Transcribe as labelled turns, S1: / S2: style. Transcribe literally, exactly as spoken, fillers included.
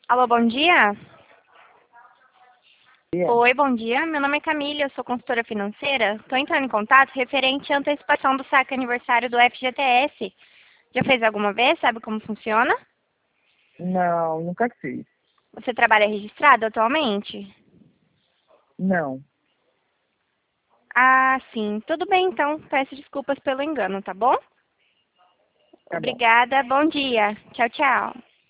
S1: Alô, bom dia.
S2: Dia.
S1: Oi, bom dia. Meu nome é Camila, eu sou consultora financeira. Estou entrando em contato referente à antecipação do saque aniversário do F G T S. Já fez alguma vez? Sabe como funciona?
S2: Não, nunca fiz.
S1: Você trabalha registrado atualmente?
S2: Não,
S1: Ah, sim. Tudo bem, então. Peço desculpas pelo engano, tá bom?
S2: tá bom.
S1: Obrigada. Bom dia. Tchau, tchau.